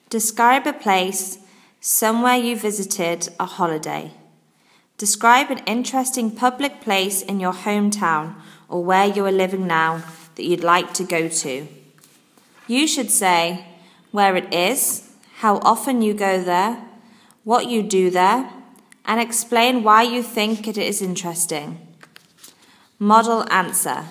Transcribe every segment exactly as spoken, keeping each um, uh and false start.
Describe a place, somewhere you visited, a holiday. Describe an interesting public place in your hometown or where you are living now that you'd like to go to. You should say where it is, how often you go there, what you do there, and explain why you think it is interesting. Model answer.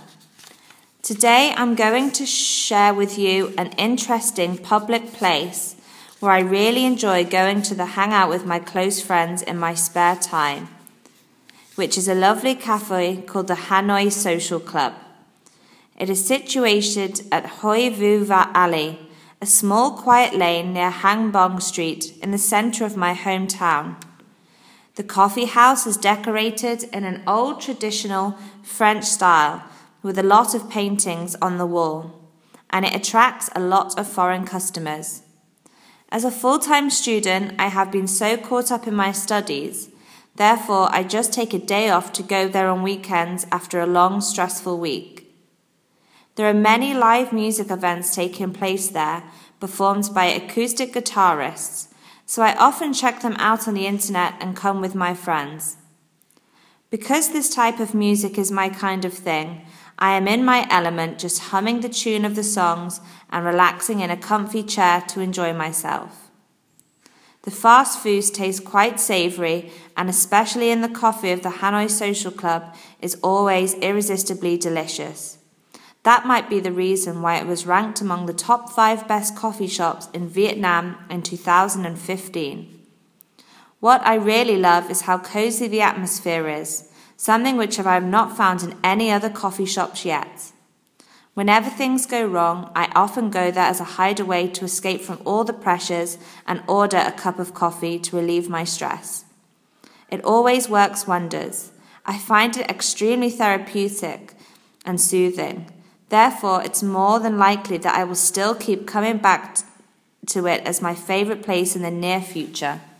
Today I'm going to share with you an interesting public place where I really enjoy going to the hangout with my close friends in my spare time, which is a lovely cafe called the Hanoi Social Club. It is situated at Hoi Vu Va Alley, a small quiet lane near Hang Bong Street in the centre of my hometown. The coffee house is decorated in an old traditional French style with a lot of paintings on the wall, and it attracts a lot of foreign customers. As a full-time student, I have been so caught up in my studies, therefore I just take a day off to go there on weekends after a long, stressful week. There are many live music events taking place there, performed by acoustic guitarists, so I often check them out on the internet and come with my friends. Because this type of music is my kind of thing, I am in my element just humming the tune of the songs and relaxing in a comfy chair to enjoy myself. The fast foods taste quite savoury, and especially in the coffee of the Hanoi Social Club is always irresistibly delicious. That might be the reason why it was ranked among the top five best coffee shops in Vietnam in two thousand fifteen. What I really love is how cozy the atmosphere is, something which I have not found in any other coffee shops yet. Whenever things go wrong, I often go there as a hideaway to escape from all the pressures and order a cup of coffee to relieve my stress. It always works wonders. I find it extremely therapeutic and soothing. Therefore, it's more than likely that I will still keep coming back to it as my favourite place in the near future.